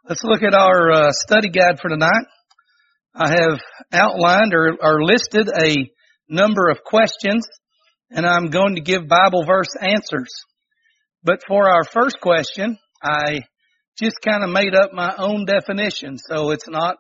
Let's look at our study guide for tonight. I have outlined or listed a number of questions, and I'm going to give Bible verse answers. But for our first question, I just kind of made up my own definition. So it's not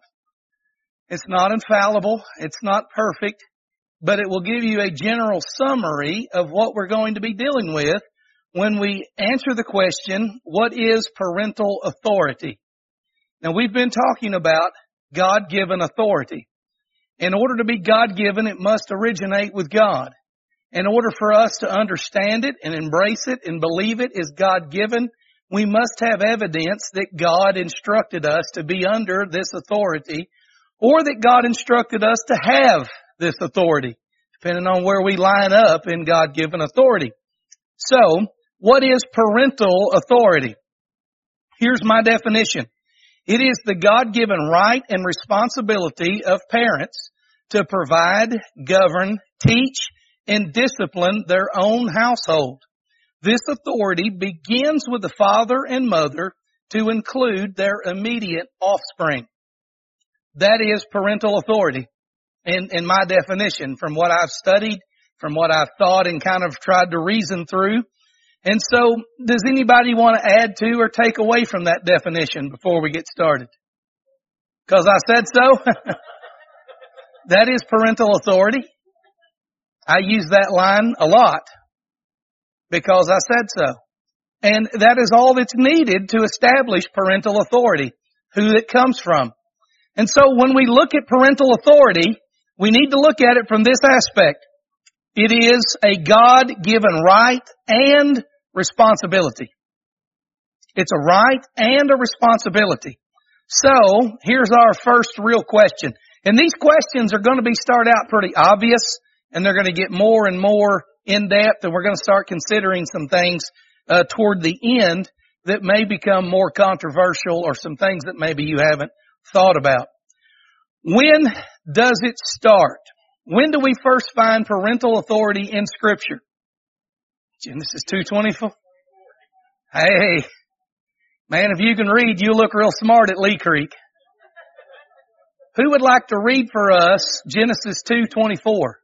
infallible, it's not perfect, but it will give you a general summary of what we're going to be dealing with when we answer the question, what is parental authority? Now, we've been talking about God-given authority. In order to be God-given, it must originate with God. In order for us to understand it and embrace it and believe it is God-given, we must have evidence that God instructed us to be under this authority, or that God instructed us to have this authority, depending on where we line up in God-given authority. So, what is parental authority? Here's my definition. It is the God-given right and responsibility of parents to provide, govern, teach, and discipline their own household. This authority begins with the father and mother to include their immediate offspring. That is parental authority in my definition, from what I've studied, from what I've thought and kind of tried to reason through. And so, does anybody want to add to or take away from that definition before we get started? Because I said so? That is parental authority. I use that line a lot because I said so. And that is all that's needed to establish parental authority, who it comes from. And so when we look at parental authority, we need to look at it from this aspect. It is a God-given right and responsibility. It's a right and a responsibility. So, here's our first real question. And these questions are going to start out pretty obvious, and they're going to get more and more in-depth, and we're going to start considering some things toward the end that may become more controversial, or some things that maybe you haven't thought about. When does it start? When do we first find parental authority in Scripture? Genesis 2:24. Hey, man, if you can read, you look real smart at Lee Creek. Who would like to read for us Genesis 2:24?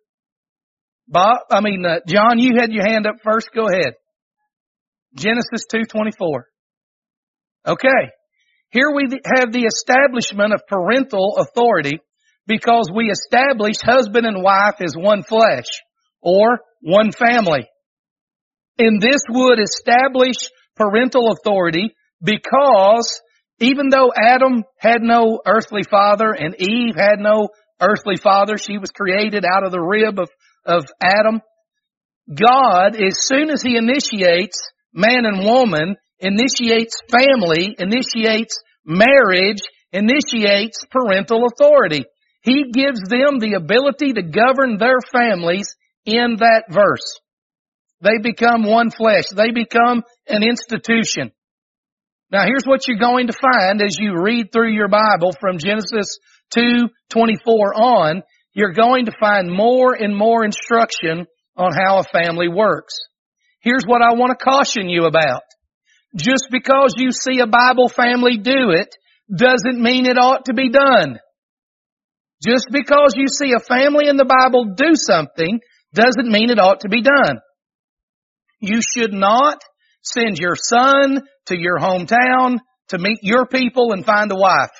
John, you had your hand up first. Go ahead. Genesis 2:24. Okay. Here we have the establishment of parental authority because we establish husband and wife as one flesh or one family. And this would establish parental authority because even though Adam had no earthly father and Eve had no earthly father, she was created out of the rib of Adam, God, as soon as He initiates man and woman, initiates family, initiates marriage, initiates parental authority. He gives them the ability to govern their families in that verse. They become one flesh. They become an institution. Now here's what you're going to find as you read through your Bible from Genesis 2:24 on. You're going to find more and more instruction on how a family works. Here's what I want to caution you about. Just because you see a Bible family do it doesn't mean it ought to be done. Just because you see a family in the Bible do something doesn't mean it ought to be done. You should not send your son to your hometown to meet your people and find a wife.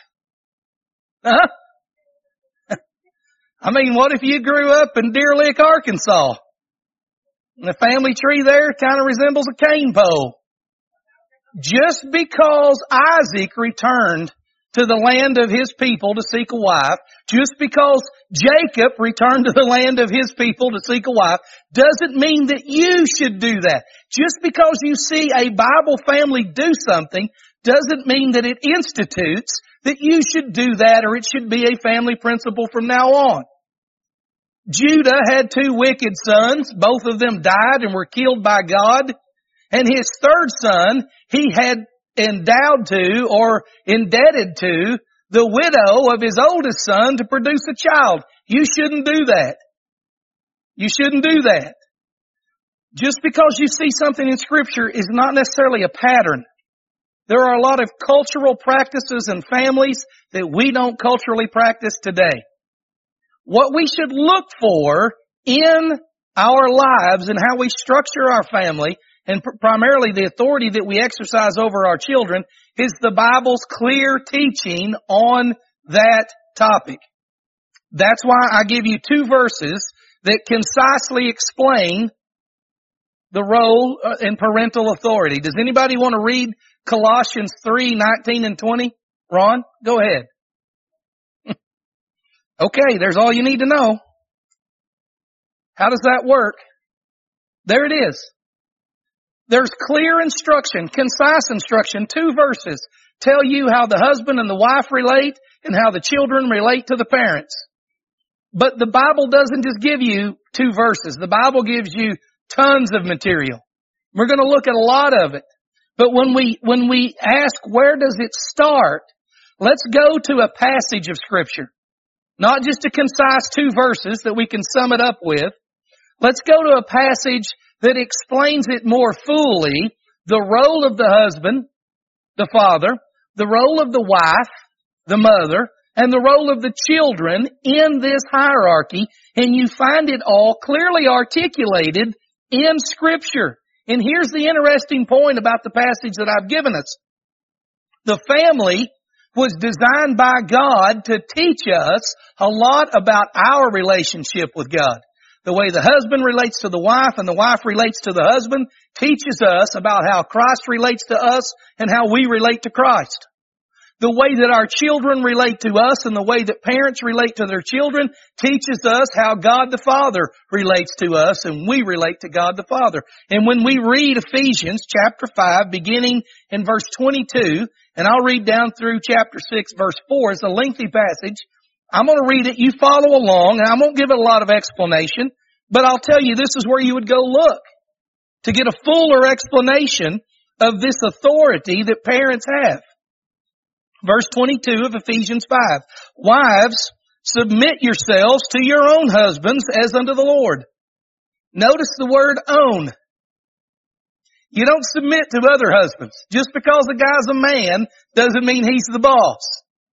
What if you grew up in Deer Lick, Arkansas? And the family tree there kind of resembles a cane pole. Just because Isaac returned to the land of his people to seek a wife, just because Jacob returned to the land of his people to seek a wife, doesn't mean that you should do that. Just because you see a Bible family do something, doesn't mean that it institutes that you should do that or it should be a family principle from now on. Judah had two wicked sons. Both of them died and were killed by God. And his third son, he had endowed to or indebted to the widow of his oldest son to produce a child. You shouldn't do that. You shouldn't do that. Just because you see something in Scripture is not necessarily a pattern. There are a lot of cultural practices and families that we don't culturally practice today. What we should look for in our lives and how we structure our family, and primarily the authority that we exercise over our children, is the Bible's clear teaching on that topic. That's why I give you two verses that concisely explain the role in parental authority. Does anybody want to read Colossians 3:19 and 20? Ron, go ahead. Okay, there's all you need to know. How does that work? There it is. There's clear instruction, concise instruction, two verses tell you how the husband and the wife relate and how the children relate to the parents. But the Bible doesn't just give you two verses. The Bible gives you tons of material. We're going to look at a lot of it. But when we ask where does it start, let's go to a passage of Scripture. Not just a concise two verses that we can sum it up with. Let's go to a passage that explains it more fully, the role of the husband, the father, the role of the wife, the mother, and the role of the children in this hierarchy, and you find it all clearly articulated in Scripture. And here's the interesting point about the passage that I've given us. The family was designed by God to teach us a lot about our relationship with God. The way the husband relates to the wife and the wife relates to the husband teaches us about how Christ relates to us and how we relate to Christ. The way that our children relate to us and the way that parents relate to their children teaches us how God the Father relates to us and we relate to God the Father. And when we read Ephesians chapter 5 beginning in verse 22, and I'll read down through chapter 6 verse 4, it's a lengthy passage. I'm going to read it, you follow along, and I won't give it a lot of explanation, but I'll tell you this is where you would go look to get a fuller explanation of this authority that parents have. Verse 22 of Ephesians 5. Wives, submit yourselves to your own husbands as unto the Lord. Notice the word own. You don't submit to other husbands. Just because a guy's a man doesn't mean he's the boss.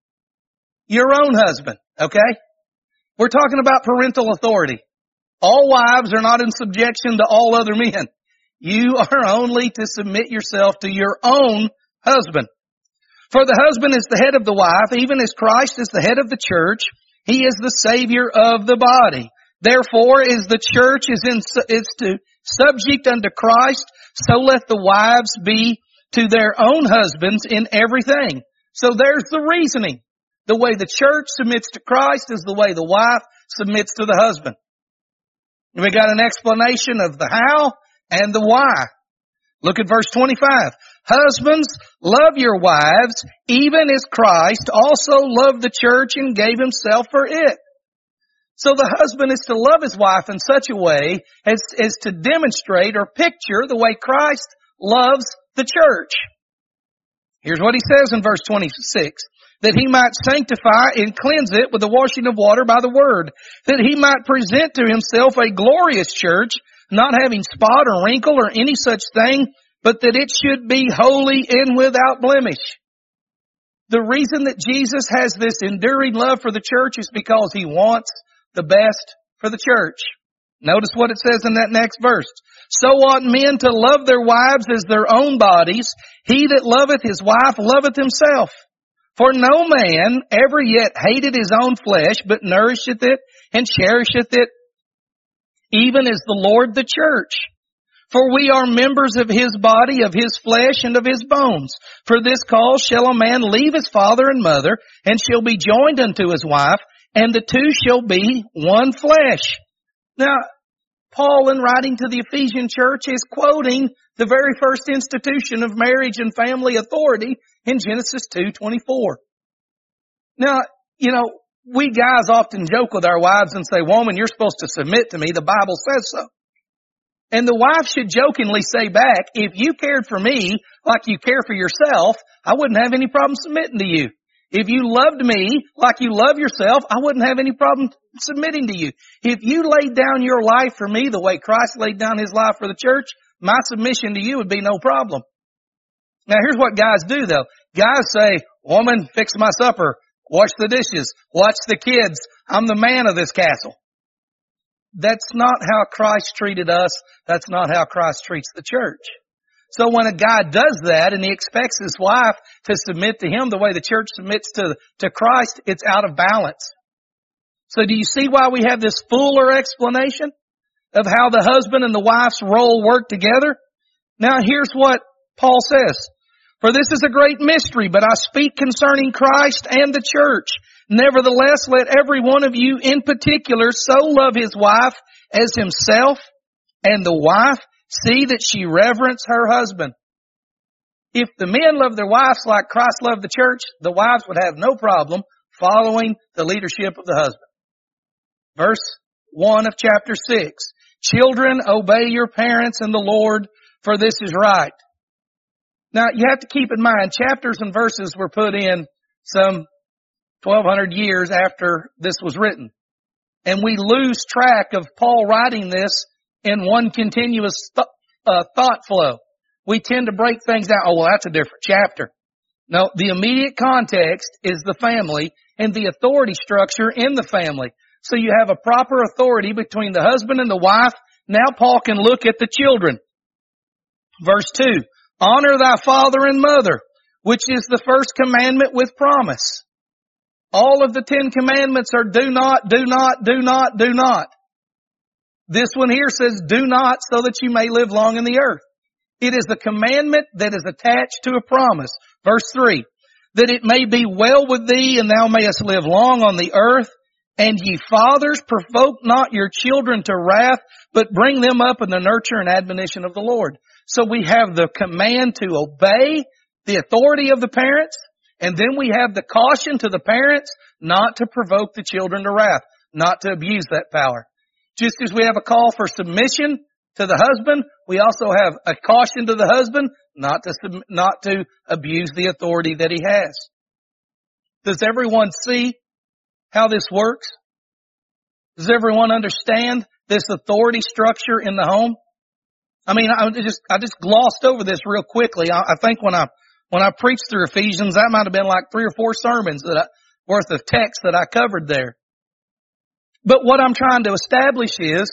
Your own husband, okay? We're talking about parental authority. All wives are not in subjection to all other men. You are only to submit yourself to your own husband. For the husband is the head of the wife, even as Christ is the head of the church. He is the Savior of the body. Therefore, as the church is to subject unto Christ, so let the wives be to their own husbands in everything. So there's the reasoning. The way the church submits to Christ is the way the wife submits to the husband. We got an explanation of the how and the why. Look at verse 25. Husbands, love your wives, even as Christ also loved the church and gave himself for it. So the husband is to love his wife in such a way as to demonstrate or picture the way Christ loves the church. Here's what he says in verse 26. That he might sanctify and cleanse it with the washing of water by the word. That he might present to himself a glorious church, not having spot or wrinkle or any such thing, but that it should be holy and without blemish. The reason that Jesus has this enduring love for the church is because he wants the best for the church. Notice what it says in that next verse. So ought men to love their wives as their own bodies. He that loveth his wife loveth himself. For no man ever yet hated his own flesh, but nourisheth it and cherisheth it, even as the Lord the church. For we are members of his body, of his flesh, and of his bones. For this cause shall a man leave his father and mother, and shall be joined unto his wife, and the two shall be one flesh. Now, Paul, in writing to the Ephesian church, is quoting the very first institution of marriage and family authority in Genesis 2:24. Now, we guys often joke with our wives and say, woman, you're supposed to submit to me. The Bible says so. And the wife should jokingly say back, if you cared for me like you care for yourself, I wouldn't have any problem submitting to you. If you loved me like you love yourself, I wouldn't have any problem submitting to you. If you laid down your life for me the way Christ laid down his life for the church, my submission to you would be no problem. Now here's what guys do though. Guys say, woman, fix my supper, wash the dishes, watch the kids. I'm the man of this castle. That's not how Christ treated us. That's not how Christ treats the church. So when a guy does that and he expects his wife to submit to him the way the church submits to Christ, it's out of balance. So do you see why we have this fuller explanation of how the husband and the wife's role work together? Now here's what Paul says. For this is a great mystery, but I speak concerning Christ and the church. Nevertheless, let every one of you in particular so love his wife as himself, and the wife see that she reverence her husband. If the men love their wives like Christ loved the church, the wives would have no problem following the leadership of the husband. Verse 1 of chapter 6. Children, obey your parents in the Lord, for this is right. Now, you have to keep in mind, chapters and verses were put in some 1,200 years after this was written. And we lose track of Paul writing this in one continuous thought flow. We tend to break things down. Oh, well, that's a different chapter. No, the immediate context is the family and the authority structure in the family. So you have a proper authority between the husband and the wife. Now Paul can look at the children. Verse 2. Honor thy father and mother, which is the first commandment with promise. All of the 10 commandments are do not, do not, do not, do not. This one here says do not so that you may live long in the earth. It is a commandment that is attached to a promise. Verse 3. That it may be well with thee and thou mayest live long on the earth. And ye fathers, provoke not your children to wrath, but bring them up in the nurture and admonition of the Lord. So we have the command to obey the authority of the parents, and then we have the caution to the parents not to provoke the children to wrath, not to abuse that power. Just as we have a call for submission to the husband, we also have a caution to the husband not to abuse the authority that he has. Does everyone see how this works? Does everyone understand this authority structure in the home? I mean, I just glossed over this real quickly. I think when I preached through Ephesians, that might have been like 3 or 4 sermons worth of text that I covered there. But what I'm trying to establish is,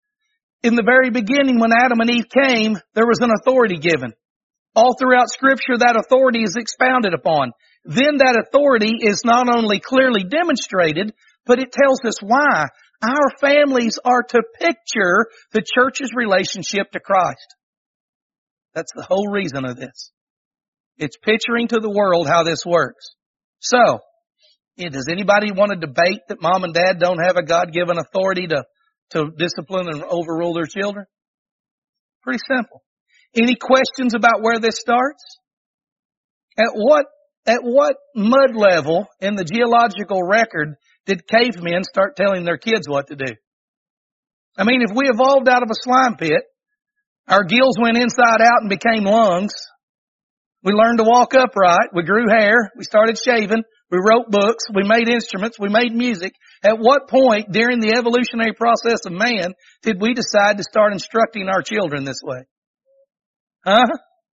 in the very beginning when Adam and Eve came, there was an authority given. All throughout Scripture, that authority is expounded upon. Then that authority is not only clearly demonstrated, but it tells us why. Our families are to picture the church's relationship to Christ. That's the whole reason of this. It's picturing to the world how this works. So, does anybody want to debate that mom and dad don't have a God-given authority to discipline and overrule their children? Pretty simple. Any questions about where this starts? At what mud level in the geological record did cavemen start telling their kids what to do? I mean, if we evolved out of a slime pit, our gills went inside out and became lungs. We learned to walk upright. We grew hair. We started shaving. We wrote books. We made instruments. We made music. At what point during the evolutionary process of man did we decide to start instructing our children this way? Huh?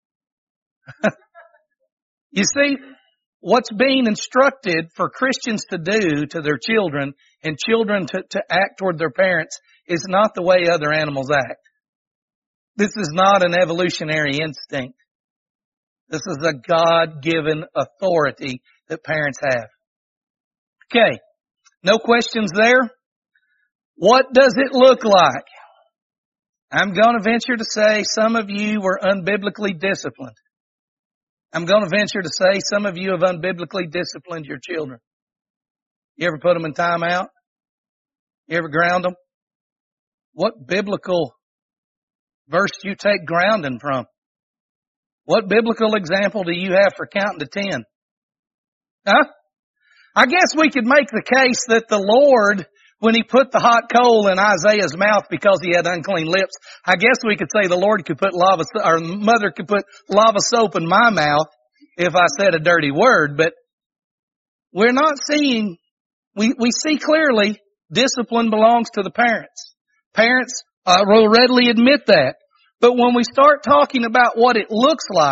You see, what's being instructed for Christians to do to their children and children to act toward their parents is not the way other animals act. This is not an evolutionary instinct. This is a God-given authority that parents have. Okay. No questions there? What does it look like? I'm going to venture to say some of you were unbiblically disciplined. I'm going to venture to say some of you have unbiblically disciplined your children. You ever put them in timeout? You ever ground them? What biblical verse do you take grounding from? What biblical example do you have for counting to 10? Huh? I guess we could make the case that the Lord, when He put the hot coal in Isaiah's mouth because he had unclean lips, I guess we could say the Lord could put or mother could put lava soap in my mouth if I said a dirty word, but we're not seeing, we see clearly discipline belongs to the parents. Parents will readily admit that. But when we start talking about what it looks like,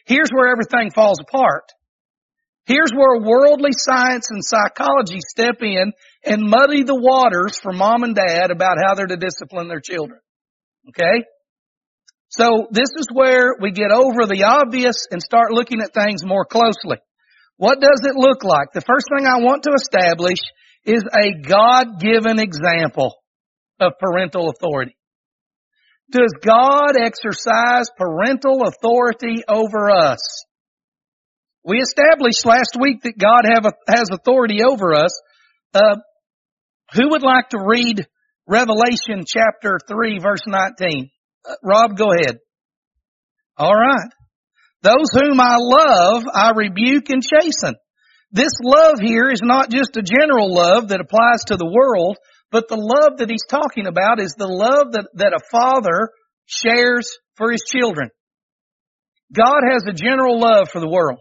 here's where everything falls apart. Here's where worldly science and psychology step in and muddy the waters for mom and dad about how they're to discipline their children. Okay? So this is where we get over the obvious and start looking at things more closely. What does it look like? The first thing I want to establish is a God-given example of parental authority. Does God exercise parental authority over us? We established last week that God has authority over us. Who would like to read Revelation chapter 3 verse 19? Rob, go ahead. All right. Those whom I love, I rebuke and chasten. This love here is not just a general love that applies to the world, but the love that he's talking about is the love that a father shares for his children. God has a general love for the world.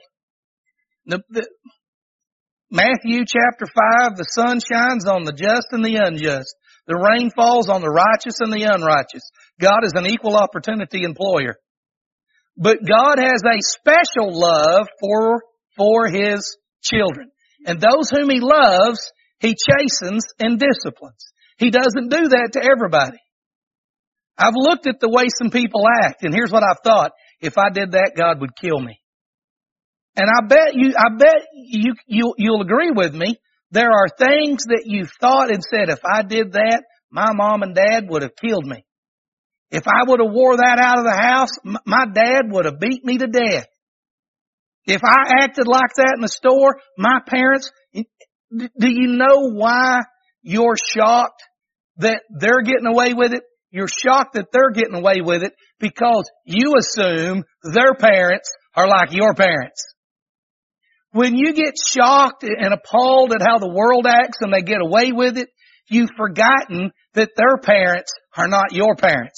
Matthew chapter 5, the sun shines on the just and the unjust. The rain falls on the righteous and the unrighteous. God is an equal opportunity employer. But God has a special love for His children. And those whom He loves, He chastens and disciplines. He doesn't do that to everybody. I've looked at the way some people act, and here's what I've thought. If I did that, God would kill me. And I bet you'll agree with me. There are things that you've thought and said, if I did that, my mom and dad would have killed me. If I would have wore that out of the house, my dad would have beat me to death. If I acted like that in the store, my parents, do you know why you're shocked that they're getting away with it? You're shocked that they're getting away with it because you assume their parents are like your parents. When you get shocked and appalled at how the world acts and they get away with it, you've forgotten that their parents are not your parents.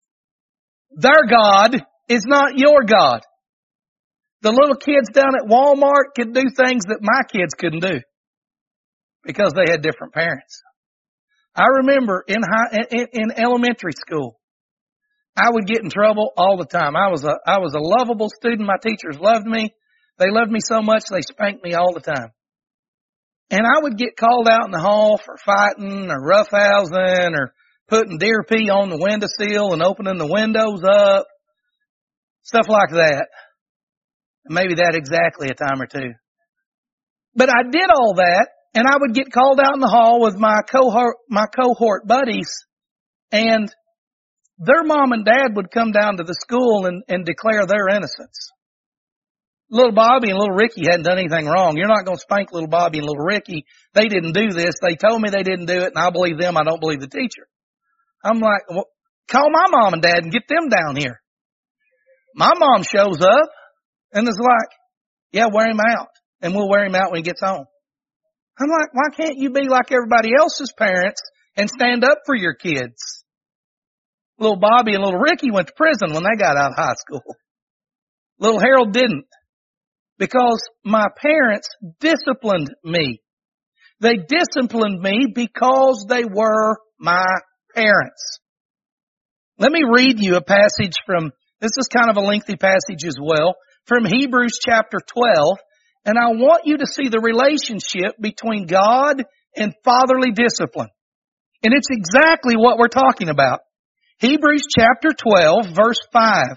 Their God is not your God. The little kids down at Walmart could do things that my kids couldn't do because they had different parents. I remember in elementary school, I would get in trouble all the time. I was a lovable student. My teachers loved me. They loved me so much they spanked me all the time. And I would get called out in the hall for fighting or roughhousing or putting deer pee on the windowsill and opening the windows up. Stuff like that. Maybe that exactly a time or two. But I did all that, and I would get called out in the hall with my cohort buddies, and their mom and dad would come down to the school and declare their innocence. Little Bobby and little Ricky hadn't done anything wrong. You're not going to spank little Bobby and little Ricky. They didn't do this. They told me they didn't do it, and I believe them. I don't believe the teacher. I'm like, well, call my mom and dad and get them down here. My mom shows up and is like, yeah, wear him out, and we'll wear him out when he gets home. I'm like, why can't you be like everybody else's parents and stand up for your kids? Little Bobby and little Ricky went to prison when they got out of high school. Little Harold didn't. Because my parents disciplined me. They disciplined me because they were my parents. Let me read you a passage this is kind of a lengthy passage as well, from Hebrews chapter 12. And I want you to see the relationship between God and fatherly discipline. And it's exactly what we're talking about. Hebrews chapter 12, verse 5.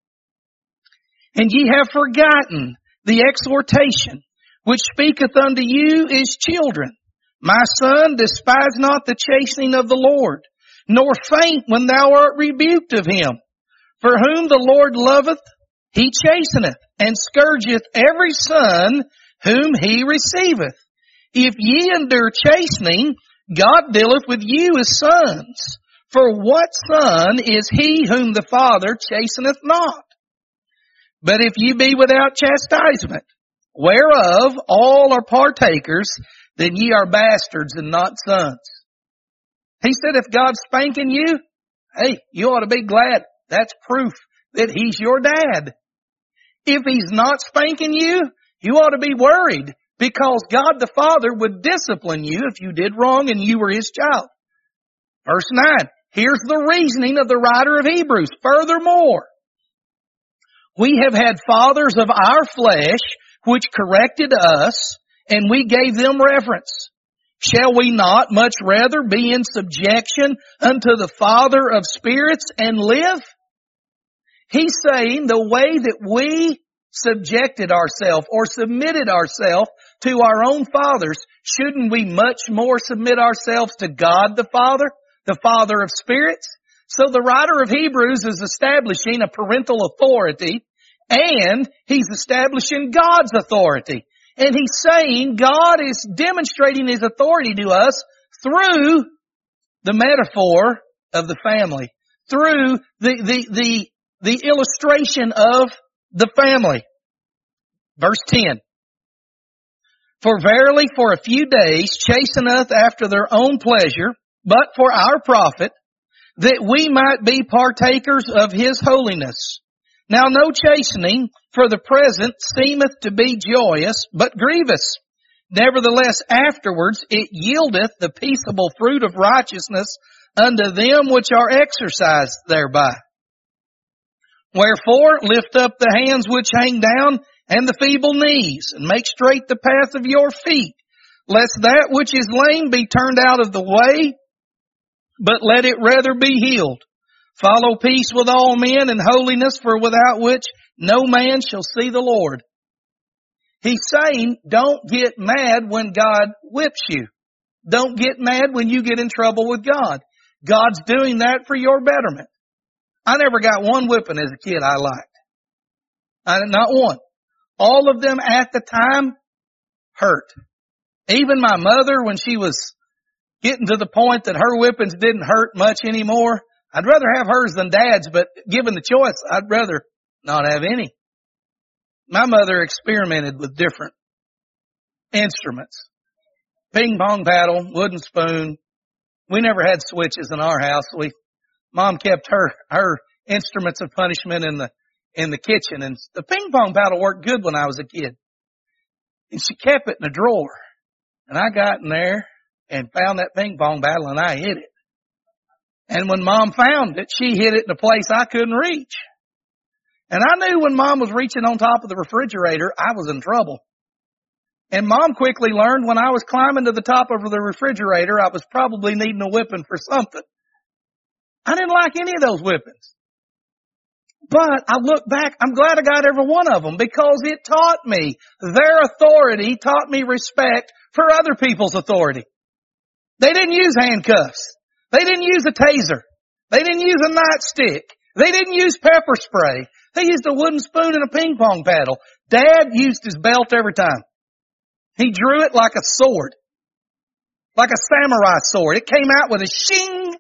And ye have forgotten the exhortation which speaketh unto you as children. My son, despise not the chastening of the Lord, nor faint when thou art rebuked of him. For whom the Lord loveth, He chasteneth, and scourgeth every son whom He receiveth. If ye endure chastening, God dealeth with you as sons. For what son is he whom the Father chasteneth not? But if ye be without chastisement, whereof all are partakers, then ye are bastards and not sons. He said if God's spanking you, hey, you ought to be glad. That's proof that He's your dad. If He's not spanking you, you ought to be worried because God the Father would discipline you if you did wrong and you were His child. Verse 9, here's the reasoning of the writer of Hebrews. Furthermore, We have had fathers of our flesh which corrected us, and we gave them reverence. Shall we not much rather be in subjection unto the Father of spirits and live? He's saying the way that we subjected ourselves or submitted ourselves to our own fathers, shouldn't we much more submit ourselves to God the Father of spirits? So the writer of Hebrews is establishing a parental authority, and he's establishing God's authority. And he's saying God is demonstrating His authority to us through the metaphor of the family, through the illustration of the family. Verse 10. For verily for a few days chasteneth after their own pleasure, but for our profit, that we might be partakers of His holiness. Now no chastening for the present seemeth to be joyous, but grievous. Nevertheless afterwards it yieldeth the peaceable fruit of righteousness unto them which are exercised thereby. Wherefore lift up the hands which hang down, and the feeble knees, and make straight the path of your feet, lest that which is lame be turned out of the way, but let it rather be healed. Follow peace with all men and holiness, for without which no man shall see the Lord. He's saying, don't get mad when God whips you. Don't get mad when you get in trouble with God. God's doing that for your betterment. I never got one whipping as a kid I liked. Not one. All of them at the time hurt. Even my mother, when she was getting to the point that her whippings didn't hurt much anymore, I'd rather have hers than Dad's, but given the choice, I'd rather not have any. My mother experimented with different instruments. Ping pong paddle, wooden spoon. We never had switches in our house. Mom kept her instruments of punishment in the kitchen, and the ping pong paddle worked good when I was a kid. And she kept it in a drawer. And I got in there and found that ping pong paddle and I hit it. And when Mom found it, she hit it in a place I couldn't reach. And I knew when Mom was reaching on top of the refrigerator, I was in trouble. And Mom quickly learned when I was climbing to the top of the refrigerator, I was probably needing a whipping for something. I didn't like any of those whippings. But I look back, I'm glad I got every one of them because it taught me, their authority taught me respect for other people's authority. They didn't use handcuffs. They didn't use a taser. They didn't use a nightstick. They didn't use pepper spray. They used a wooden spoon and a ping pong paddle. Dad used his belt every time. He drew it like a sword. Like a samurai sword. It came out with a shing.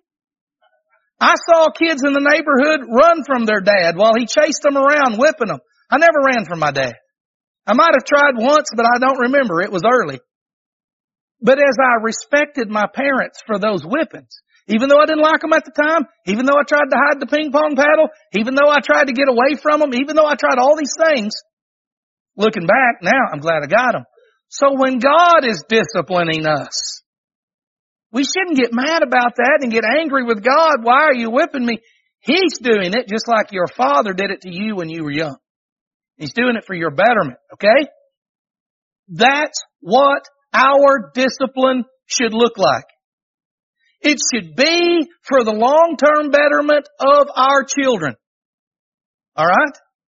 I saw kids in the neighborhood run from their dad while he chased them around whipping them. I never ran from my dad. I might have tried once, but I don't remember. It was early. But as I respected my parents for those whippings, even though I didn't like them at the time, even though I tried to hide the ping pong paddle, even though I tried to get away from them, even though I tried all these things, looking back, now I'm glad I got them. So when God is disciplining us, we shouldn't get mad about that and get angry with God. Why are you whipping me? He's doing it just like your father did it to you when you were young. He's doing it for your betterment, okay? That's what our discipline should look like. It should be for the long-term betterment of our children. All right?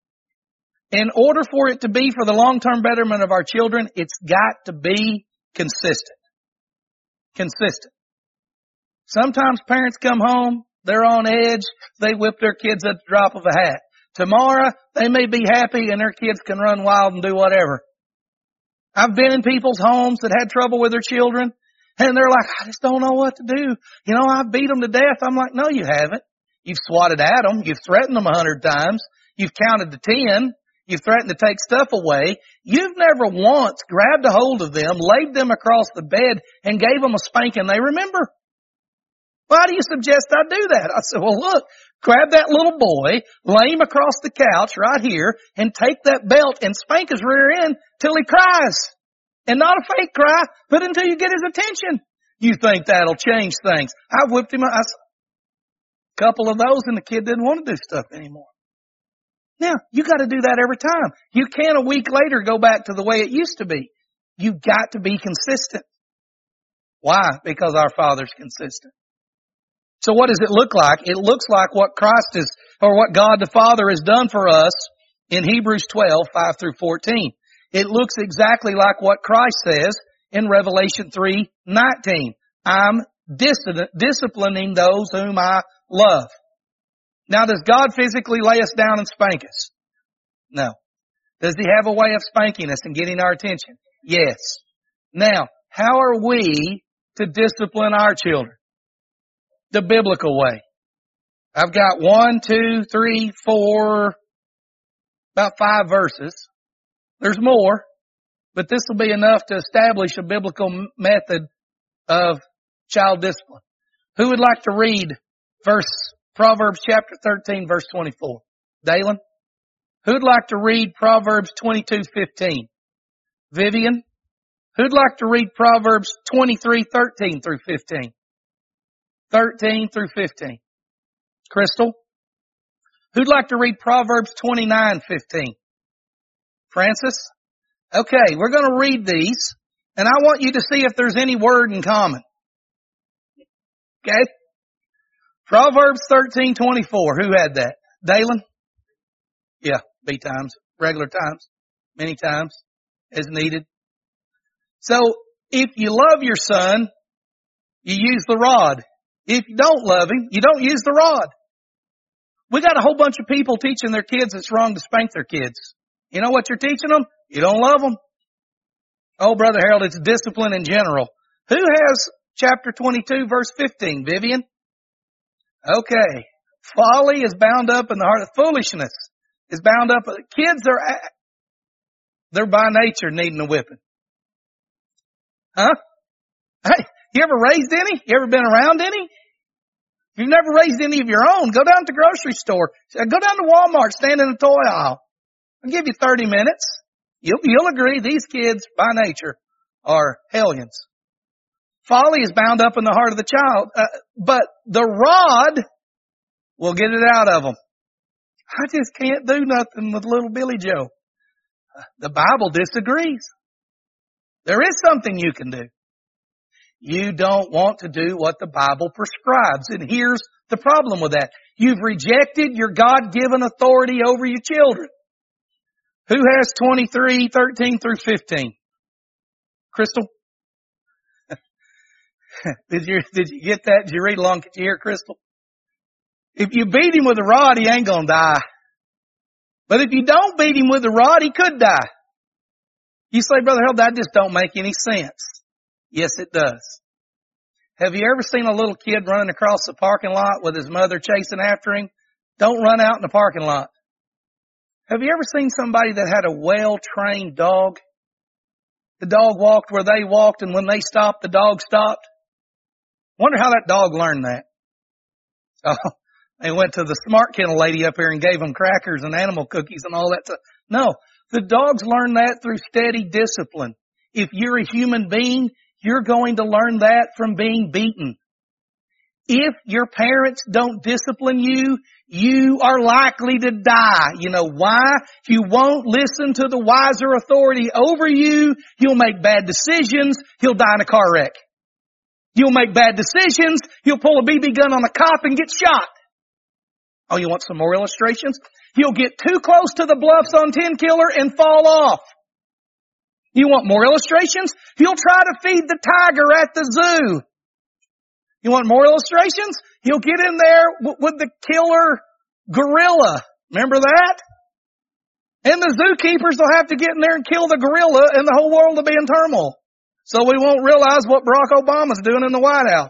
In order for it to be for the long-term betterment of our children, it's got to be consistent. Consistent. Sometimes parents come home, they're on edge, they whip their kids at the drop of a hat. Tomorrow, they may be happy and their kids can run wild and do whatever. I've been in people's homes that had trouble with their children, and they're like, I just don't know what to do. You know, I've beat them to death. I'm like, no, you haven't. You've swatted at them. You've threatened them 100 times. You've counted to 10. You've threatened to take stuff away. You've never once grabbed a hold of them, laid them across the bed, and gave them a spanking they remember. Why do you suggest I do that? I said, well, look, grab that little boy, lay him across the couch right here, and take that belt and spank his rear end till he cries. And not a fake cry, but until you get his attention. You think that'll change things. I've whipped him a couple of those and the kid didn't want to do stuff anymore. Now, you got to do that every time. You can't a week later go back to the way it used to be. You got to be consistent. Why? Because our Father's consistent. So what does it look like? It looks like what Christ is, or what God the Father has done for us in Hebrews 12, 5 through 14. It looks exactly like what Christ says in Revelation 3, 19. I'm disciplining those whom I love. Now, does God physically lay us down and spank us? No. Does He have a way of spanking us and getting our attention? Yes. Now, how are we to discipline our children? The biblical way. I've got 1, 2, 3, 4, about 5 verses. There's more, but this will be enough to establish a biblical method of child discipline. Who would like to read Proverbs chapter 13, verse 24? Dalen? Who'd like to read Proverbs 22:15? Vivian? Who'd like to read Proverbs 23:13 through 15? 13 through 15. Crystal? Who'd like to read Proverbs 29:15? Francis? Okay, we're going to read these, and I want you to see if there's any word in common. Okay? Proverbs 13:24. Who had that? Dalen? Yeah, B times, regular times, many times, as needed. So, if you love your son, you use the rod. If you don't love him, you don't use the rod. We got a whole bunch of people teaching their kids it's wrong to spank their kids. You know what you're teaching them? You don't love them. Oh, Brother Harold, it's discipline in general. Who has chapter 22, verse 15? Vivian? Okay. Folly is bound up in the heart of foolishness. Is bound up. Kids they're by nature needing a whipping. Huh? Hey, you ever raised any? You ever been around any? If you've never raised any of your own, go down to the grocery store. Go down to Walmart, stand in the toy aisle. I'll give you 30 minutes. You'll agree these kids by nature are hellions. Folly is bound up in the heart of the child, but the rod will get it out of them. I just can't do nothing with little Billy Joe. The Bible disagrees. There is something you can do. You don't want to do what the Bible prescribes. And here's the problem with that. You've rejected your God-given authority over your children. Who has 23:13 through 15? Crystal? Did you get that? Did you read along? Could you hear Crystal? If you beat him with a rod, he ain't gonna die. But if you don't beat him with a rod, he could die. You say, Brother Harold, that just don't make any sense. Yes, it does. Have you ever seen a little kid running across the parking lot with his mother chasing after him? Don't run out in the parking lot. Have you ever seen somebody that had a well-trained dog? The dog walked where they walked, and when they stopped, the dog stopped. Wonder how that dog learned that. Oh, they went to the smart kennel lady up here and gave them crackers and animal cookies and all that stuff. No, the dogs learn that through steady discipline. If you're a human being, you're going to learn that from being beaten. If your parents don't discipline you, you are likely to die. You know why? You won't listen to the wiser authority over you. You'll make bad decisions. You'll die in a car wreck. You'll make bad decisions. You'll pull a BB gun on a cop and get shot. Oh, you want some more illustrations? You'll get too close to the bluffs on 10 Killer and fall off. You want more illustrations? You'll try to feed the tiger at the zoo. You want more illustrations? You'll get in there with the killer gorilla. Remember that? And the zookeepers will have to get in there and kill the gorilla, and the whole world will be in turmoil. So we won't realize what Barack Obama's doing in the White House.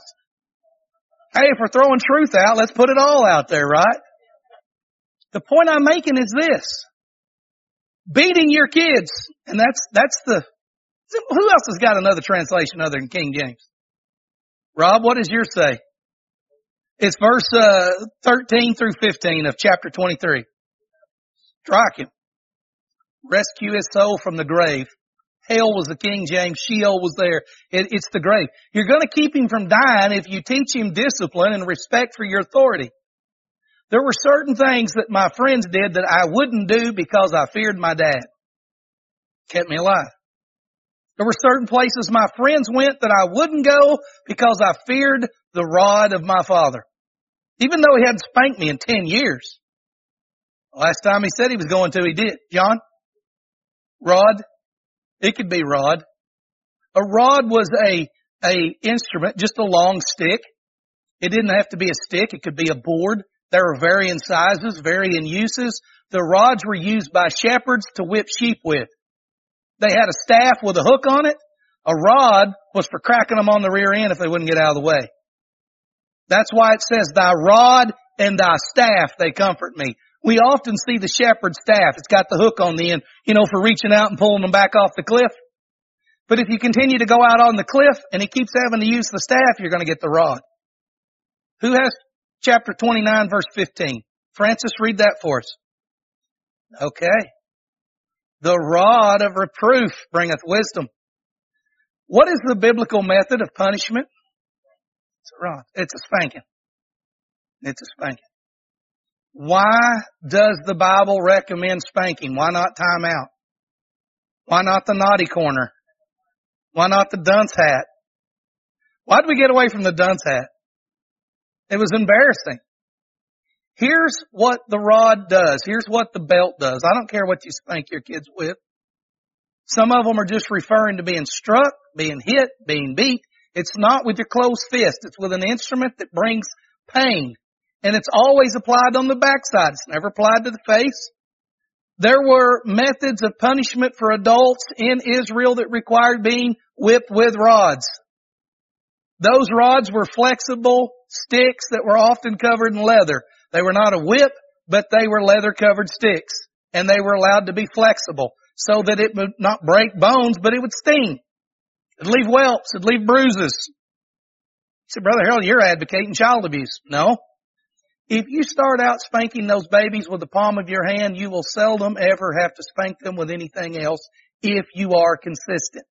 Hey, if we're throwing truth out, let's put it all out there, right? The point I'm making is this. Beating your kids. And that's the, who else has got another translation other than King James? Rob, what does yours say? It's verse 13 through 15 of chapter 23. Strike him. Rescue his soul from the grave. Hell was the King James. Sheol was there. It's the grave. You're going to keep him from dying if you teach him discipline and respect for your authority. There were certain things that my friends did that I wouldn't do because I feared my dad. Kept me alive. There were certain places my friends went that I wouldn't go because I feared the rod of my father. Even though he hadn't spanked me in 10 years. Last time he said he was going to, he did. John? Rod? It could be rod. A rod was a instrument, just a long stick. It didn't have to be a stick. It could be a board. There are varying sizes, varying uses. The rods were used by shepherds to whip sheep with. They had a staff with a hook on it. A rod was for cracking them on the rear end if they wouldn't get out of the way. That's why it says, thy rod and thy staff, they comfort me. We often see the shepherd's staff. It's got the hook on the end, for reaching out and pulling them back off the cliff. But if you continue to go out on the cliff and he keeps having to use the staff, you're going to get the rod. Who has chapter 29, verse 15? Francis, read that for us. Okay. The rod of reproof bringeth wisdom. What is the biblical method of punishment? It's a rod. It's a spanking. It's a spanking. Why does the Bible recommend spanking? Why not time out? Why not the naughty corner? Why not the dunce hat? Why did we get away from the dunce hat? It was embarrassing. Here's what the rod does. Here's what the belt does. I don't care what you spank your kids with. Some of them are just referring to being struck, being hit, being beat. It's not with your closed fist. It's with an instrument that brings pain. And it's always applied on the backside. It's never applied to the face. There were methods of punishment for adults in Israel that required being whipped with rods. Those rods were flexible sticks that were often covered in leather. They were not a whip, but they were leather-covered sticks. And they were allowed to be flexible so that it would not break bones, but it would sting. It'd leave whelps. It'd leave bruises. You say, Brother Harold, you're advocating child abuse. No. If you start out spanking those babies with the palm of your hand, you will seldom ever have to spank them with anything else if you are consistent.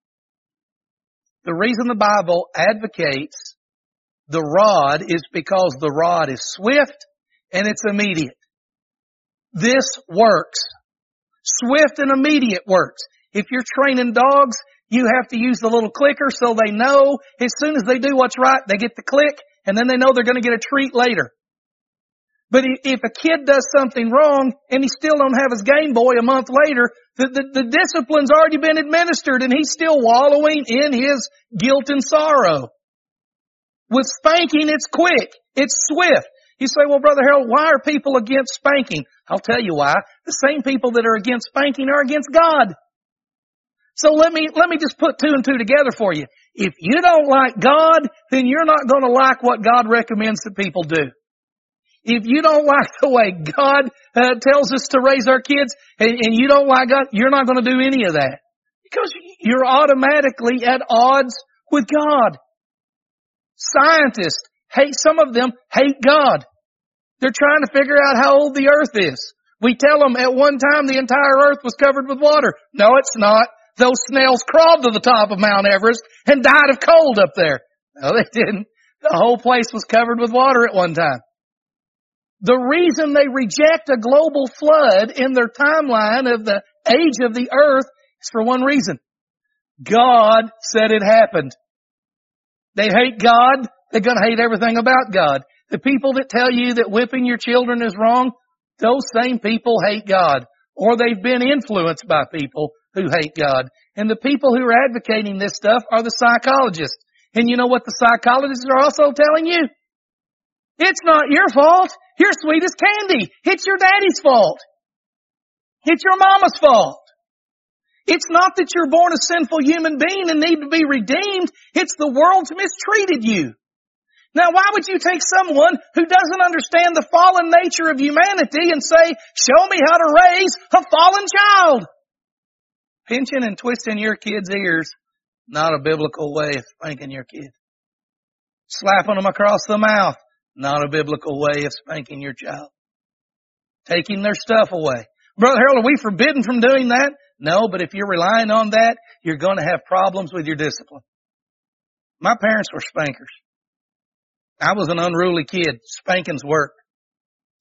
The reason the Bible advocates the rod is because the rod is swift and it's immediate. This works. Swift and immediate works. If you're training dogs, you have to use the little clicker so they know as soon as they do what's right, they get the click and then they know they're going to get a treat later. But if a kid does something wrong and he still don't have his Game Boy a month later, the discipline's already been administered and he's still wallowing in his guilt and sorrow. With spanking, it's quick. It's swift. You say, well, Brother Harold, why are people against spanking? I'll tell you why. The same people that are against spanking are against God. So let me just put two and two together for you. If you don't like God, then you're not going to like what God recommends that people do. If you don't like the way God tells us to raise our kids and you don't like God, you're not going to do any of that. Because you're automatically at odds with God. Scientists some of them hate God. They're trying to figure out how old the earth is. We tell them at one time the entire earth was covered with water. No, it's not. Those snails crawled to the top of Mount Everest and died of cold up there. No, they didn't. The whole place was covered with water at one time. The reason they reject a global flood in their timeline of the age of the earth is for one reason. God said it happened. They hate God. They're going to hate everything about God. The people that tell you that whipping your children is wrong, those same people hate God. Or they've been influenced by people who hate God. And the people who are advocating this stuff are the psychologists. And you know what the psychologists are also telling you? It's not your fault. You're sweet as candy. It's your daddy's fault. It's your mama's fault. It's not that you're born a sinful human being and need to be redeemed. It's the world's mistreated you. Now, why would you take someone who doesn't understand the fallen nature of humanity and say, show me how to raise a fallen child? Pinching and twisting your kid's ears, not a biblical way of spanking your kid. Slapping them across the mouth, not a biblical way of spanking your child. Taking their stuff away. Brother Harold, are we forbidden from doing that? No, but if you're relying on that, you're going to have problems with your discipline. My parents were spankers. I was an unruly kid. Spankings worked.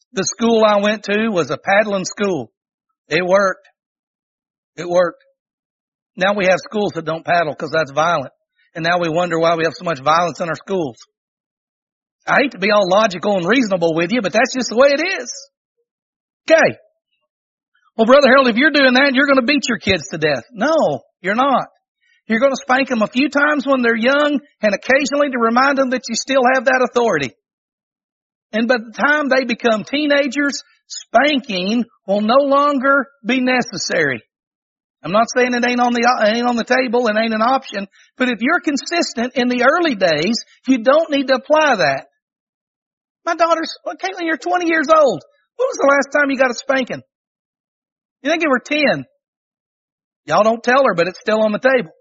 The school I went to was a paddling school. It worked. It worked. Now we have schools that don't paddle because that's violent. And now we wonder why we have so much violence in our schools. I hate to be all logical and reasonable with you, but that's just the way it is. Okay. Well, Brother Harold, if you're doing that, you're going to beat your kids to death. No, you're not. You're going to spank them a few times when they're young and occasionally to remind them that you still have that authority. And by the time they become teenagers, spanking will no longer be necessary. I'm not saying it ain't on the table and ain't an option, but if you're consistent in the early days, you don't need to apply that. My daughter's, Caitlin, you're 20 years old. When was the last time you got a spanking? You think you were 10. Y'all don't tell her, but it's still on the table.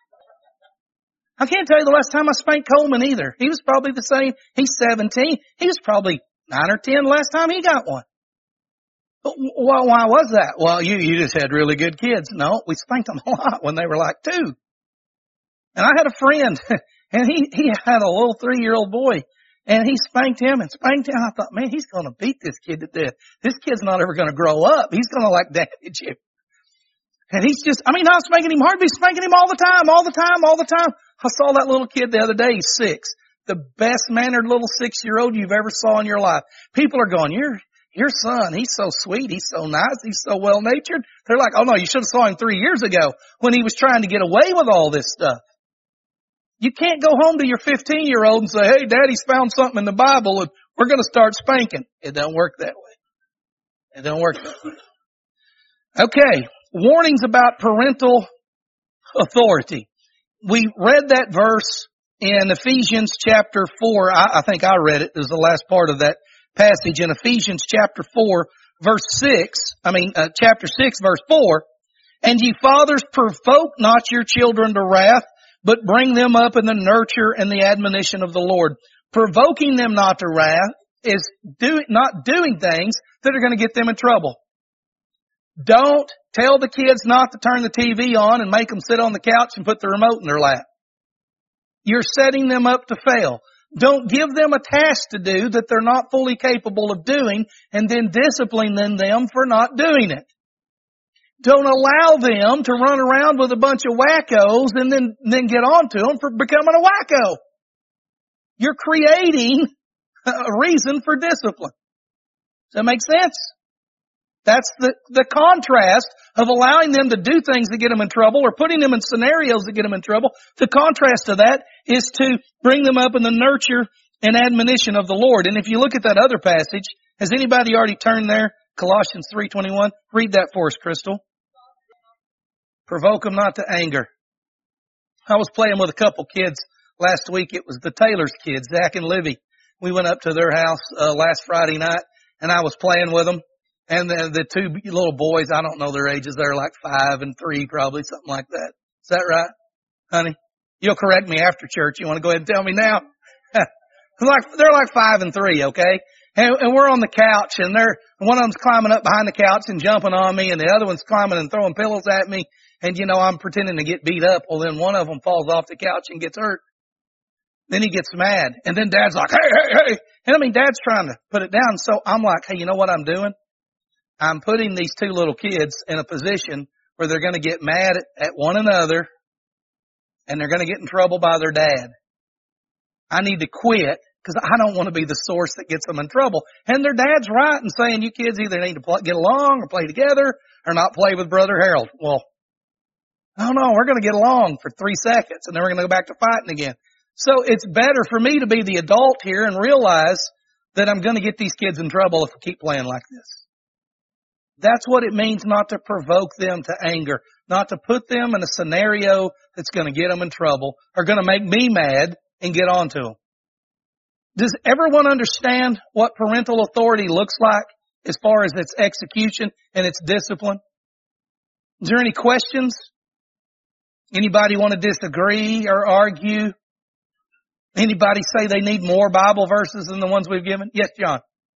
I can't tell you the last time I spanked Coleman either. He was probably the same. He's 17. He was probably 9 or 10 last time he got one. But why was that? Well, you just had really good kids. No, we spanked them a lot when they were like 2. And I had a friend, and he had a little 3-year-old boy, and he spanked him. I thought, man, he's going to beat this kid to death. This kid's not ever going to grow up. He's going to like damage him. And he's just, not spanking him hard, but he's spanking him all the time. I saw that little kid the other day. He's 6. The best mannered little 6-year-old you've ever saw in your life. People are going, your son, he's so sweet, he's so nice, he's so well-natured. They're like, oh no, you should have saw him 3 years ago when he was trying to get away with all this stuff. You can't go home to your 15-year-old and say, hey, Daddy's found something in the Bible and we're going to start spanking. It don't work that way. It don't work that way. Okay, warnings about parental authority. We read that verse in Ephesians chapter 4. I think I read it. It was the last part of that passage in Ephesians chapter 4, chapter 6, verse 4. And ye fathers, provoke not your children to wrath, but bring them up in the nurture and the admonition of the Lord. Provoking them not to wrath is not doing things that are going to get them in trouble. Don't tell the kids not to turn the TV on and make them sit on the couch and put the remote in their lap. You're setting them up to fail. Don't give them a task to do that they're not fully capable of doing and then discipline them for not doing it. Don't allow them to run around with a bunch of wackos and then get on to them for becoming a wacko. You're creating a reason for discipline. Does that make sense? That's the contrast of allowing them to do things that get them in trouble or putting them in scenarios that get them in trouble. The contrast to that is to bring them up in the nurture and admonition of the Lord. And if you look at that other passage, has anybody already turned there? Colossians 3:21. Read that for us, Crystal. Provoke them not to anger. I was playing with a couple kids last week. It was the Taylor's kids, Zach and Livy. We went up to their house last Friday night, and I was playing with them. And the 2 little boys, I don't know their ages. They're like 5 and 3, probably something like that. Is that right, honey? You'll correct me after church. You want to go ahead and tell me now? They're like 5 and 3, okay? And we're on the couch, and one of them's climbing up behind the couch and jumping on me, and the other one's climbing and throwing pillows at me. And I'm pretending to get beat up. Well, then one of them falls off the couch and gets hurt. Then he gets mad, and then Dad's like, hey. And Dad's trying to put it down. So I'm like, hey, you know what I'm doing? I'm putting these 2 little kids in a position where they're going to get mad at one another and they're going to get in trouble by their dad. I need to quit because I don't want to be the source that gets them in trouble. And their dad's right in saying you kids either need to get along or play together or not play with Brother Harold. Well, no, we're going to get along for 3 seconds and then we're going to go back to fighting again. So it's better for me to be the adult here and realize that I'm going to get these kids in trouble if we keep playing like this. That's what it means not to provoke them to anger, not to put them in a scenario that's going to get them in trouble or going to make me mad and get on to them. Does everyone understand what parental authority looks like as far as its execution and its discipline? Is there any questions? Anybody want to disagree or argue? Anybody say they need more Bible verses than the ones we've given? Yes, John.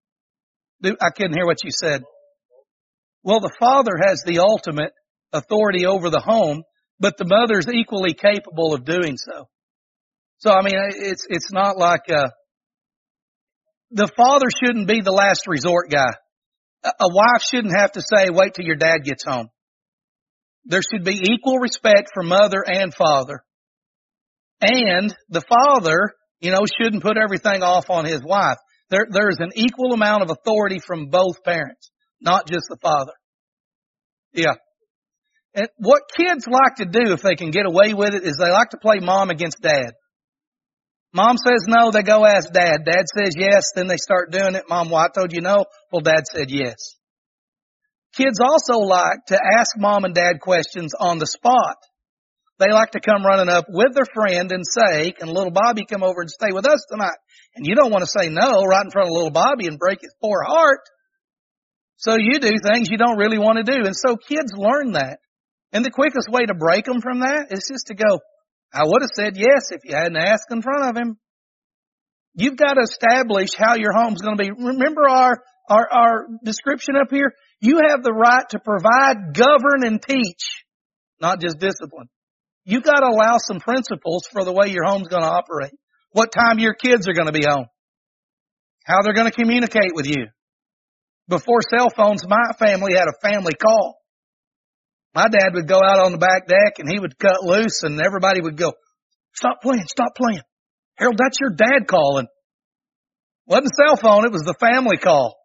I couldn't hear what you said. Well, the father has the ultimate authority over the home, but the mother's equally capable of doing so. So, it's not like, The father shouldn't be the last resort guy. A wife shouldn't have to say, wait till your dad gets home. There should be equal respect for mother and father. And the father, shouldn't put everything off on his wife. There's an equal amount of authority from both parents, not just the father. Yeah. And what kids like to do if they can get away with it is they like to play mom against dad. Mom says no, they go ask dad. Dad says yes, then they start doing it. Mom, well, I told you no. Well, dad said yes. Kids also like to ask mom and dad questions on the spot. They like to come running up with their friend and say, can little Bobby come over and stay with us tonight? And you don't want to say no right in front of little Bobby and break his poor heart. So you do things you don't really want to do. And so kids learn that. And the quickest way to break them from that is just to go, I would have said yes if you hadn't asked in front of him. You've got to establish how your home's going to be. Remember our description up here? You have the right to provide, govern, and teach, not just discipline. You've got to allow some principles for the way your home's going to operate. What time your kids are going to be home. How they're going to communicate with you. Before cell phones, my family had a family call. My dad would go out on the back deck and he would cut loose and everybody would go, stop playing, stop playing. Harold, that's your dad calling. Wasn't a cell phone, it was the family call.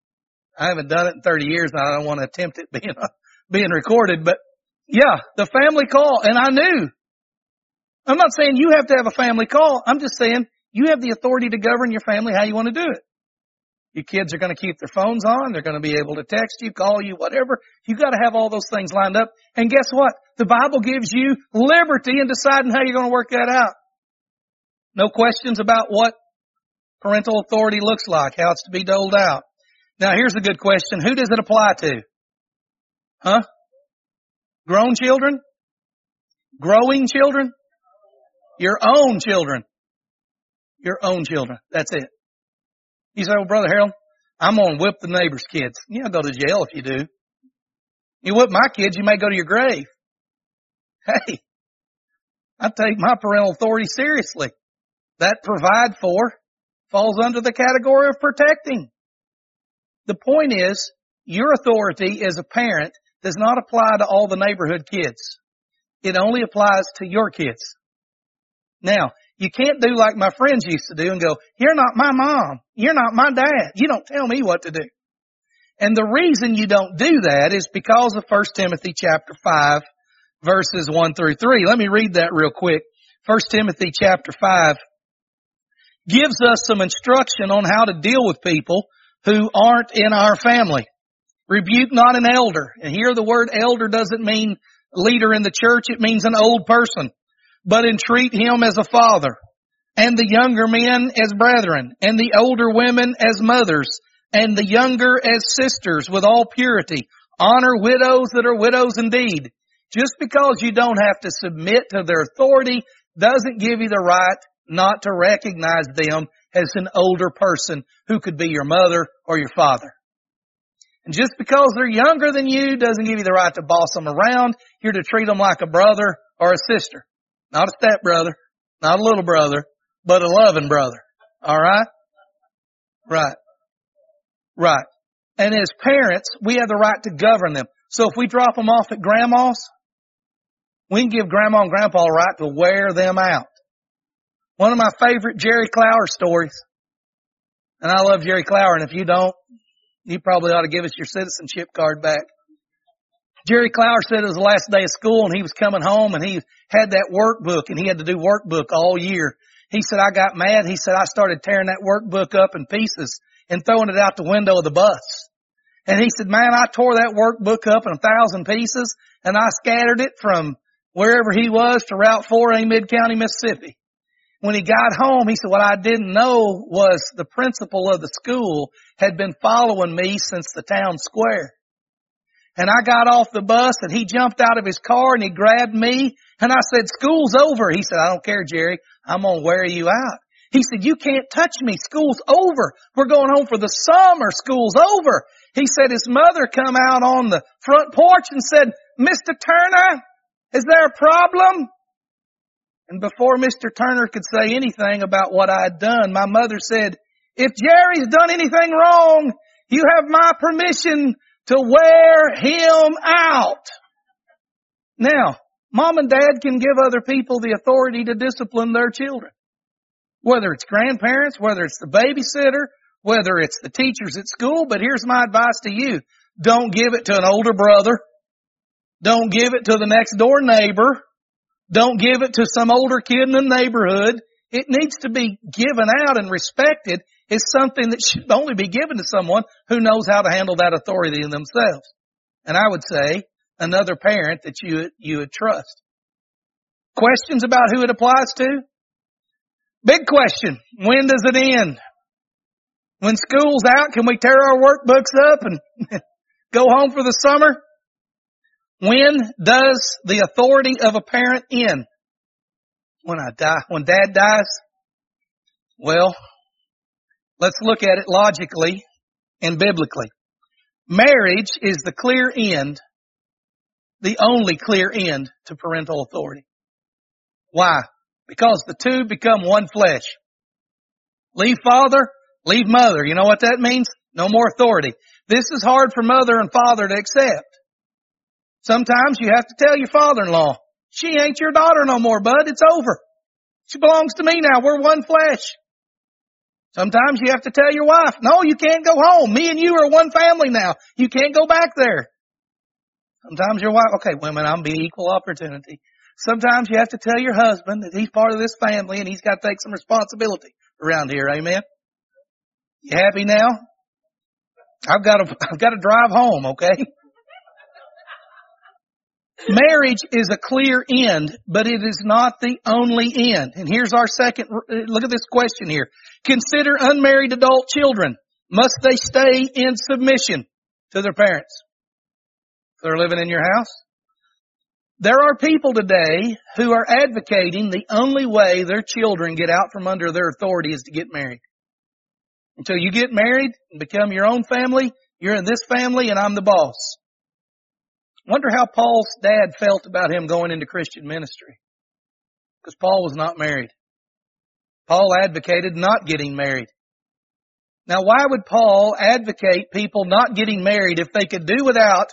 I haven't done it in 30 years and I don't want to attempt it being recorded, but yeah, the family call. And I knew. I'm not saying you have to have a family call. I'm just saying you have the authority to govern your family how you want to do it. Your kids are going to keep their phones on. They're going to be able to text you, call you, whatever. You've got to have all those things lined up. And guess what? The Bible gives you liberty in deciding how you're going to work that out. No questions about what parental authority looks like, how it's to be doled out. Now here's a good question. Who does it apply to? Huh? Grown children? Growing children? Your own children. Your own children. That's it. You say, well, Brother Harold, I'm going to whip the neighbor's kids. You'll go to jail if you do. You whip my kids, you may go to your grave. Hey, I take my parental authority seriously. That provide for falls under the category of protecting. The point is, your authority as a parent does not apply to all the neighborhood kids. It only applies to your kids. Now, you can't do like my friends used to do and go, you're not my mom. You're not my dad. You don't tell me what to do. And the reason you don't do that is because of 1 Timothy chapter 5, verses 1 through 3. Let me read that real quick. 1 Timothy chapter 5 gives us some instruction on how to deal with people who aren't in our family. Rebuke not an elder. And here the word elder doesn't mean leader in the church. It means an old person. But entreat him as a father, and the younger men as brethren, and the older women as mothers, and the younger as sisters with all purity. Honor widows that are widows indeed. Just because you don't have to submit to their authority doesn't give you the right not to recognize them as an older person who could be your mother or your father. And just because they're younger than you doesn't give you the right to boss them around. You're to treat them like a brother or a sister. Not a stepbrother, not a little brother, but a loving brother. All right? Right. Right. And as parents, we have the right to govern them. So if we drop them off at grandma's, we can give grandma and grandpa a right to wear them out. One of my favorite Jerry Clower stories, and I love Jerry Clower, and if you don't, you probably ought to give us your citizenship card back. Jerry Clower said it was the last day of school and he was coming home and he had that workbook and he had to do workbook all year. He said, I got mad. He said, I started tearing that workbook up in pieces and throwing it out the window of the bus. And he said, man, I tore that workbook up in 1,000 pieces and I scattered it from wherever he was to Route 4A, Mid-County, Mississippi. When he got home, he said, what I didn't know was the principal of the school had been following me since the town square. And I got off the bus and he jumped out of his car and he grabbed me and I said, school's over. He said, I don't care, Jerry. I'm going to wear you out. He said, you can't touch me. School's over. We're going home for the summer. School's over. He said his mother come out on the front porch and said, Mr. Turner, is there a problem? And before Mr. Turner could say anything about what I had done, my mother said, If Jerry's done anything wrong, you have my permission to wear him out. Now, mom and dad can give other people the authority to discipline their children. Whether it's grandparents, whether it's the babysitter, whether it's the teachers at school, but here's my advice to you. Don't give it to an older brother. Don't give it to the next door neighbor. Don't give it to some older kid in the neighborhood. It needs to be given out and respected as something that should only be given to someone who knows how to handle that authority in themselves. And I would say another parent that you would trust. Questions about who it applies to? Big question. When does it end? When school's out, can we tear our workbooks up and go home for the summer? When does the authority of a parent end? When I die, when dad dies? Well, let's look at it logically and biblically. Marriage is the clear end, the only clear end to parental authority. Why? Because the two become one flesh. Leave father, leave mother. You know what that means? No more authority. This is hard for mother and father to accept. Sometimes you have to tell your father-in-law, she ain't your daughter no more, bud. It's over. She belongs to me now. We're one flesh. Sometimes you have to tell your wife, no, you can't go home. Me and you are one family now. You can't go back there. Sometimes your wife, okay, women, I'm being equal opportunity. Sometimes you have to tell your husband that he's part of this family and he's got to take some responsibility around here. Amen. You happy now? I've got to drive home, okay? Marriage is a clear end, but it is not the only end. And here's our second, look at this question here. Consider unmarried adult children. Must they stay in submission to their parents? If they're living in your house? There are people today who are advocating the only way their children get out from under their authority is to get married. Until you get married and become your own family, you're in this family and I'm the boss. Wonder how Paul's dad felt about him going into Christian ministry. Because Paul was not married. Paul advocated not getting married. Now, why would Paul advocate people not getting married if they could do without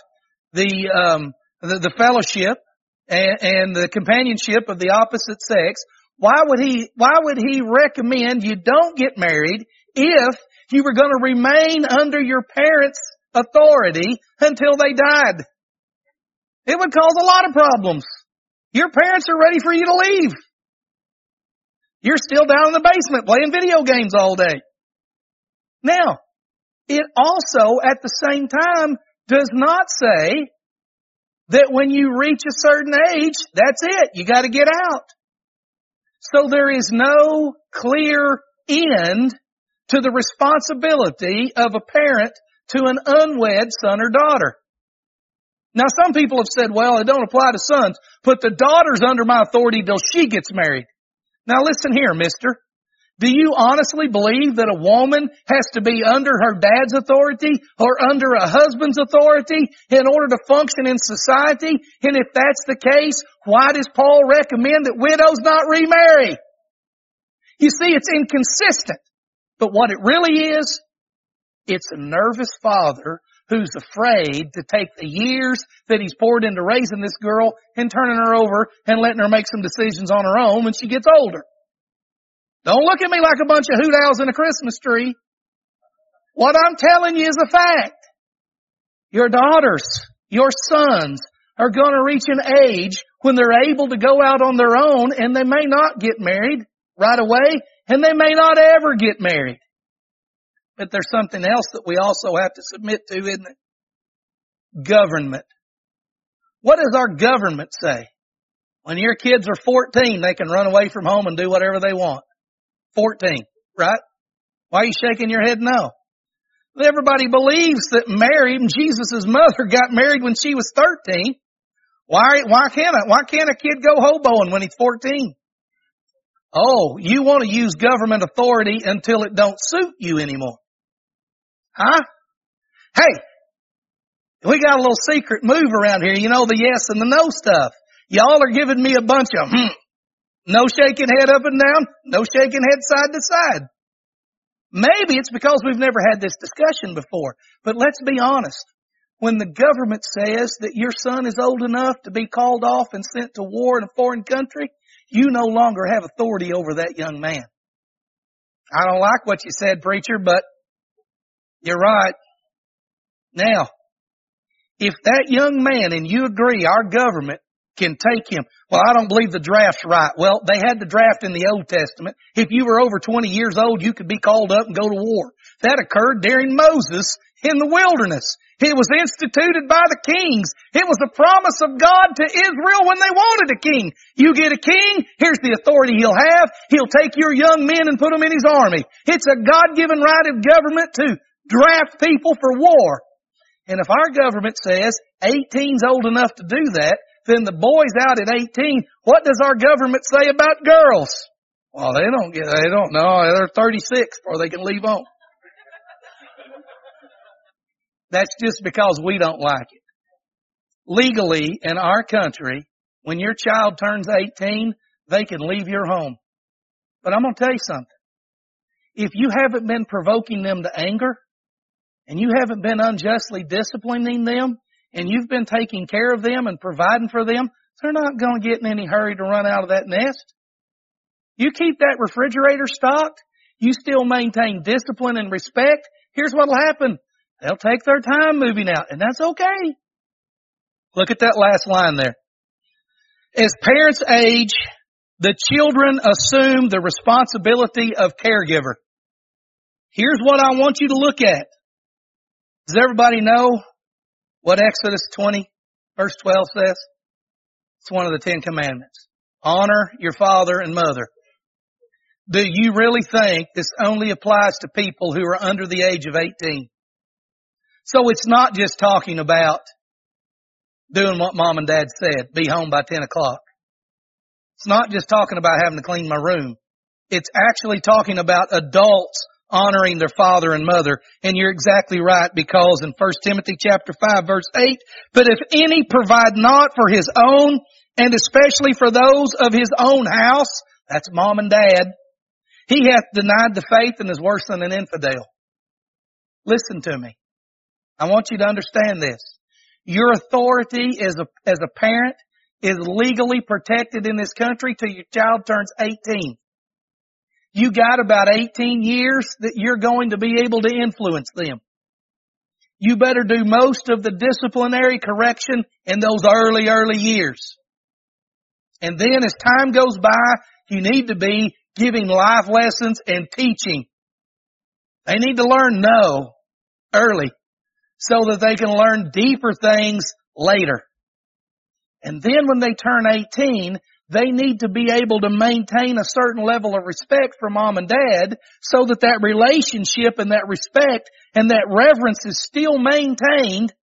the fellowship and the companionship of the opposite sex? Why would he recommend you don't get married if you were going to remain under your parents' authority until they died? It would cause a lot of problems. Your parents are ready for you to leave. You're still down in the basement playing video games all day. Now, it also, at the same time, does not say that when you reach a certain age, that's it. You got to get out. So there is no clear end to the responsibility of a parent to an unwed son or daughter. Now, some people have said, well, it don't apply to sons. Put the daughters under my authority till she gets married. Now, listen here, mister. Do you honestly believe that a woman has to be under her dad's authority or under a husband's authority in order to function in society? And if that's the case, why does Paul recommend that widows not remarry? You see, it's inconsistent. But what it really is, it's a nervous father who's afraid to take the years that he's poured into raising this girl and turning her over and letting her make some decisions on her own when she gets older. Don't look at me like a bunch of hoot owls in a Christmas tree. What I'm telling you is a fact. Your daughters, your sons are going to reach an age when they're able to go out on their own, and they may not get married right away, and they may not ever get married. But there's something else that we also have to submit to, isn't it? Government. What does our government say? When your kids are 14, they can run away from home and do whatever they want. 14, right? Why are you shaking your head no? Everybody believes that Mary, Jesus' mother, got married when she was 13. Why can't a kid go hoboing when he's 14? Oh, you want to use government authority until it don't suit you anymore. Huh? Hey, we got a little secret move around here. You know, the yes and the no stuff. Y'all are giving me a bunch of no shaking head up and down, no shaking head side to side. Maybe it's because we've never had this discussion before. But let's be honest. When the government says that your son is old enough to be called off and sent to war in a foreign country, you no longer have authority over that young man. I don't like what you said, preacher, but you're right. Now, if that young man, and you agree, our government can take him. Well, I don't believe the draft's right. Well, they had the draft in the Old Testament. If you were over 20 years old, you could be called up and go to war. That occurred during Moses in the wilderness. It was instituted by the kings. It was the promise of God to Israel when they wanted a king. You get a king, here's the authority he'll have. He'll take your young men and put them in his army. It's a God-given right of government to draft people for war. And if our government says 18's old enough to do that, then the boys out at 18, what does our government say about girls? Well, they don't know. They're 36 before they can leave home. That's just because we don't like it. Legally, in our country, when your child turns 18, they can leave your home. But I'm going to tell you something. If you haven't been provoking them to anger, and you haven't been unjustly disciplining them, and you've been taking care of them and providing for them, they're not going to get in any hurry to run out of that nest. You keep that refrigerator stocked, you still maintain discipline and respect, here's what'll happen. They'll take their time moving out, and that's okay. Look at that last line there. As parents age, the children assume the responsibility of caregiver. Here's what I want you to look at. Does everybody know what Exodus 20, verse 12 says? It's one of the 10 commandments. Honor your father and mother. Do you really think this only applies to people who are under the age of 18? So it's not just talking about doing what mom and dad said, be home by 10 o'clock. It's not just talking about having to clean my room. It's actually talking about adults honoring their father and mother. And you're exactly right, because in 1 Timothy chapter 5 verse 8, but if any provide not for his own, and especially for those of his own house, that's mom and dad, he hath denied the faith and is worse than an infidel. Listen to me. I want you to understand this. Your authority as a parent is legally protected in this country till your child turns 18. You got about 18 years that you're going to be able to influence them. You better do most of the disciplinary correction in those early years. And then as time goes by, you need to be giving life lessons and teaching. They need to learn no early so that they can learn deeper things later. And then when they turn 18, they need to be able to maintain a certain level of respect for mom and dad so that that relationship and that respect and that reverence is still maintained,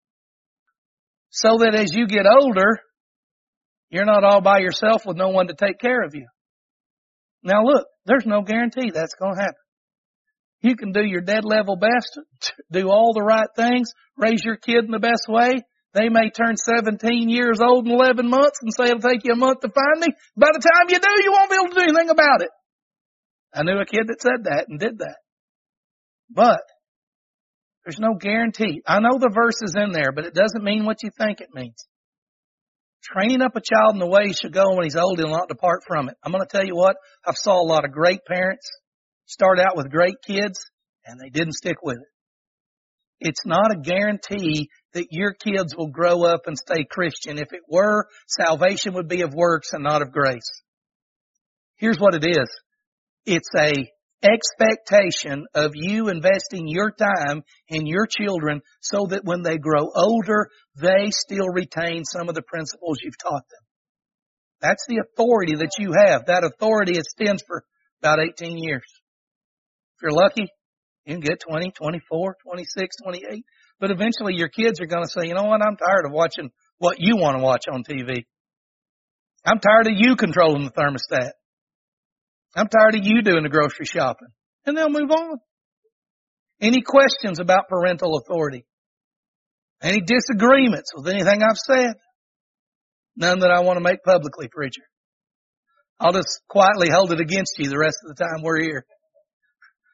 so that as you get older, you're not all by yourself with no one to take care of you. Now look, there's no guarantee that's going to happen. You can do your dead level best, do all the right things, raise your kid in the best way. They may turn 17 years old in 11 months and say it'll take you a month to find me. By the time you do, you won't be able to do anything about it. I knew a kid that said that and did that. But there's no guarantee. I know the verse is in there, but it doesn't mean what you think it means. Training up a child in the way he should go when he's old, he'll not depart from it. I'm going to tell you what, I've saw a lot of great parents start out with great kids and they didn't stick with it. It's not a guarantee that your kids will grow up and stay Christian. If it were, salvation would be of works and not of grace. Here's what it is. It's a expectation of you investing your time in your children so that when they grow older, they still retain some of the principles you've taught them. That's the authority that you have. That authority extends for about 18 years. If you're lucky, you can get 20, 24, 26, 28. But eventually your kids are going to say, you know what, I'm tired of watching what you want to watch on TV. I'm tired of you controlling the thermostat. I'm tired of you doing the grocery shopping. And they'll move on. Any questions about parental authority? Any disagreements with anything I've said? None that I want to make publicly, preacher. I'll just quietly hold it against you the rest of the time we're here.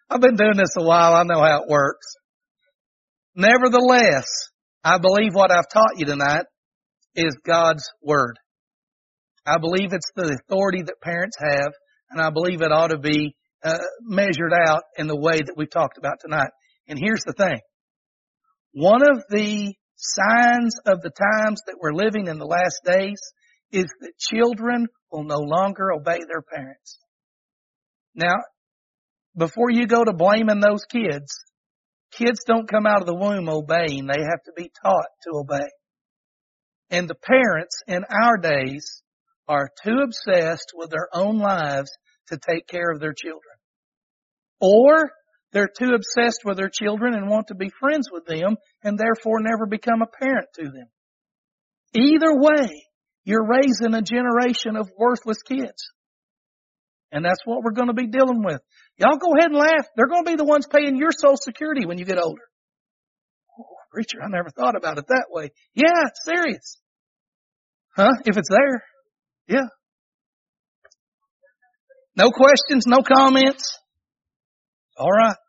I've been doing this a while. I know how it works. Nevertheless, I believe what I've taught you tonight is God's Word. I believe it's the authority that parents have, and I believe it ought to be measured out in the way that we've talked about tonight. And here's the thing. One of the signs of the times that we're living in the last days is that children will no longer obey their parents. Now, before you go to blaming those kids don't come out of the womb obeying. They have to be taught to obey. And the parents in our days are too obsessed with their own lives to take care of their children. Or they're too obsessed with their children and want to be friends with them and therefore never become a parent to them. Either way, you're raising a generation of worthless kids. And that's what we're going to be dealing with. Y'all go ahead and laugh. They're going to be the ones paying your Social Security when you get older. Oh, preacher, I never thought about it that way. Yeah, it's serious. Huh? If it's there. Yeah. No questions, no comments. All right.